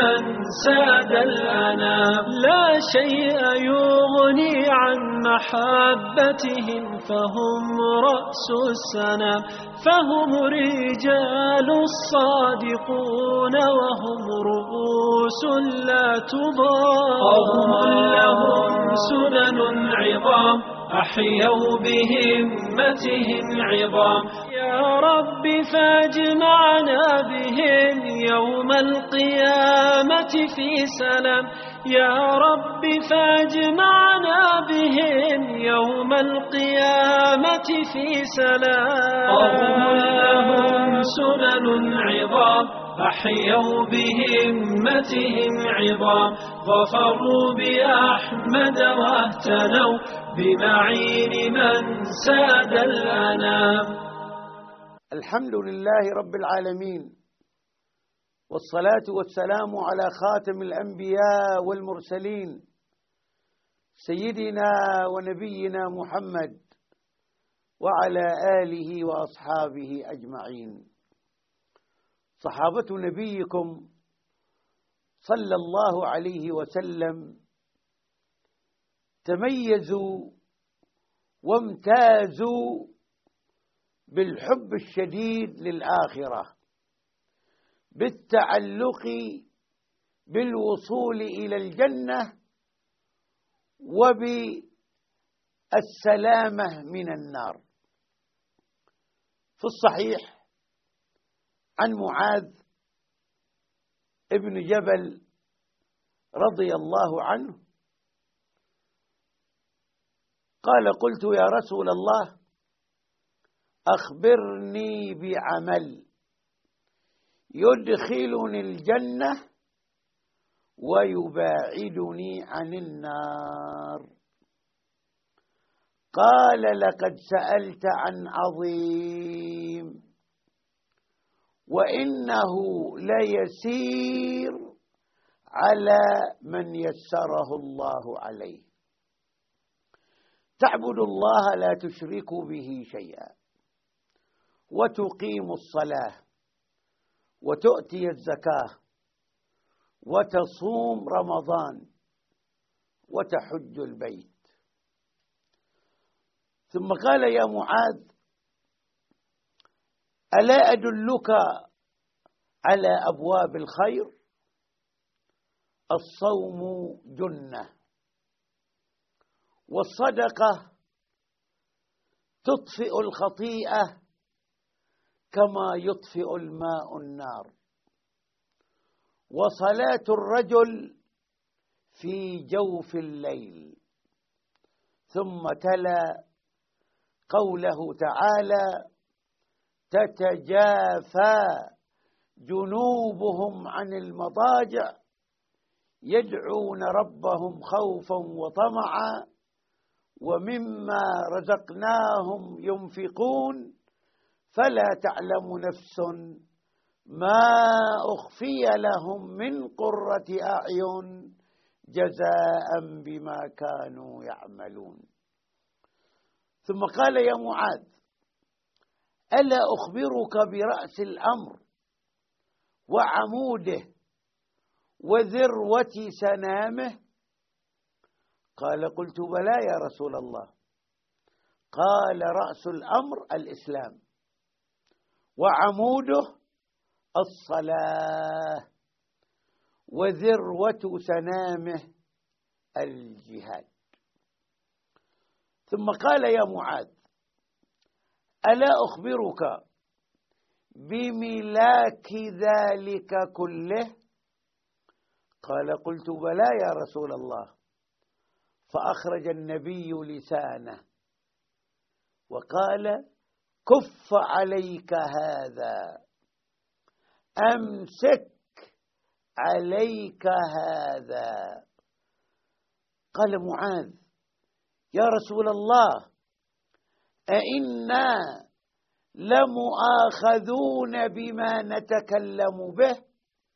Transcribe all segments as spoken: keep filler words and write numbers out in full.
من ساد الأنام. لا شيء يغني عن محبتهم فهم رأس السنام. فهم رجال الصادقون وهم رؤوس لا تضام. قوم لهم سنن عظام أحيوا بهمتهم عظام. يا رب فاجمعنا بهم يوم القيامة في سلام. يا رب فاجمعنا بهم يوم القيامة في سلام. قوم لهم سنن عظام أحيوا بهمتهم عظام. ظفروا بأحمد واهتنوا بمعين من ساد الأنام. الحمد لله رب العالمين، والصلاة والسلام على خاتم الأنبياء والمرسلين سيدنا ونبينا محمد وعلى آله وأصحابه أجمعين. صحابة نبيكم صلى الله عليه وسلم تميزوا وامتازوا بالحب الشديد للآخرة، بالتعلق بالوصول إلى الجنة وبالسلامة من النار. في الصحيح عن معاذ ابن جبل رضي الله عنه قال: قلت يا رسول الله أخبرني بعمل يدخلني الجنة ويباعدني عن النار. قال: لقد سألت عن عظيم وإنه ليسير على من يسره الله عليه. تعبد الله لا تشرك به شيئا، وتقيم الصلاة، وتؤتي الزكاة، وتصوم رمضان، وتحج البيت. ثم قال: يا معاذ ألا أدلك على أبواب الخير؟ الصوم جنة، والصدقة تطفئ الخطيئة كما يطفئ الماء النار، وصلاة الرجل في جوف الليل. ثم تلا قوله تعالى: تتجافى جنوبهم عن المضاجع يدعون ربهم خوفا وطمعا ومما رزقناهم ينفقون فلا تعلم نفس ما أخفي لهم من قرة أعين جزاء بما كانوا يعملون. ثم قال: يا معاذ ألا أخبرك برأس الأمر وعموده وذروة سنامه؟ قال: قلت بلى يا رسول الله. قال: رأس الأمر الإسلام، وعموده الصلاة، وذروة سنامه الجهاد. ثم قال: يا معاذ ألا أخبرك بملاك ذلك كله؟ قال: قلت بلى يا رسول الله. فأخرج النبي لسانه وقال: كف عليك هذا، أمسك عليك هذا. قال معاذ: يا رسول الله أئنا لمؤاخذون بما نتكلم به؟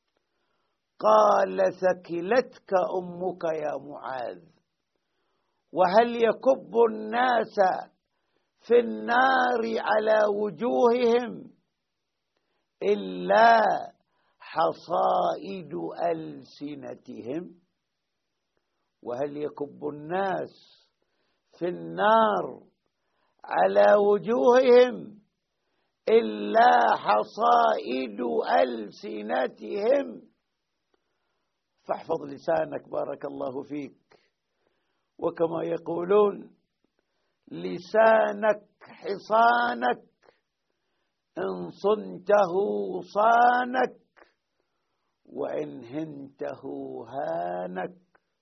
قال: ثكلتك أمك يا معاذ، وهل يكب الناس في النار على وجوههم إلا حصائد ألسنتهم. وهل يكب الناس في النار على وجوههم إلا حصائد ألسنتهم؟ فاحفظ لسانك بارك الله فيك. وكما يقولون لسانك حصانك، إن صنته صانك وإن هنته هانك.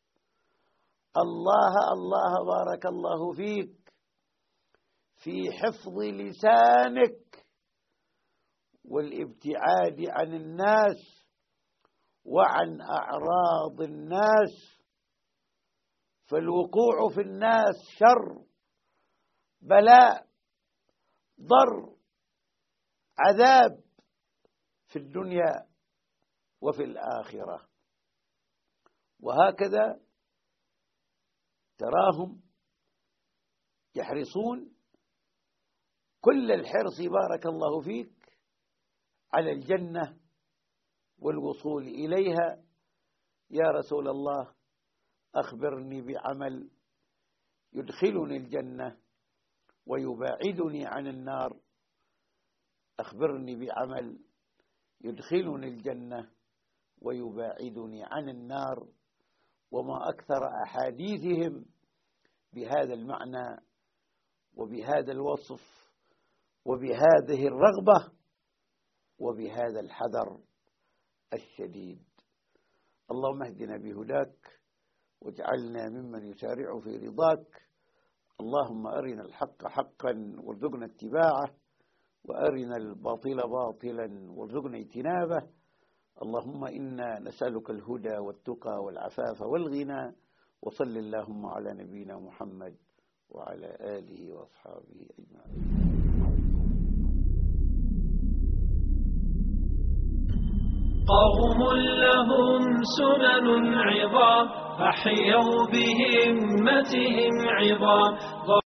الله الله بارك الله فيك في حفظ لسانك والابتعاد عن الناس وعن أعراض الناس. فالوقوع في الناس شر، بلاء، ضر، عذاب في الدنيا وفي الآخرة. وهكذا تراهم يحرصون كل الحرص بارك الله فيك على الجنة والوصول إليها. يا رسول الله أخبرني بعمل يدخلني الجنة ويباعدني عن النار، أخبرني بعمل يدخلني الجنة ويباعدني عن النار. وما أكثر أحاديثهم بهذا المعنى وبهذا الوصف وبهذه الرغبة وبهذا الحذر الشديد. اللهم اهدنا بهداك واجعلنا ممن يسارع في رضاك. اللهم أرنا الحق حقا وارزقنا اتباعه، وأرنا الباطل باطلا وارزقنا اجتنابه. اللهم إنا نسألك الهدى والتقى والعفاف والغنى. وصل اللهم على نبينا محمد وعلى آله وأصحابه أجمعين. قوم لهم سنن عظام، أحيوا بهمتهم عظام.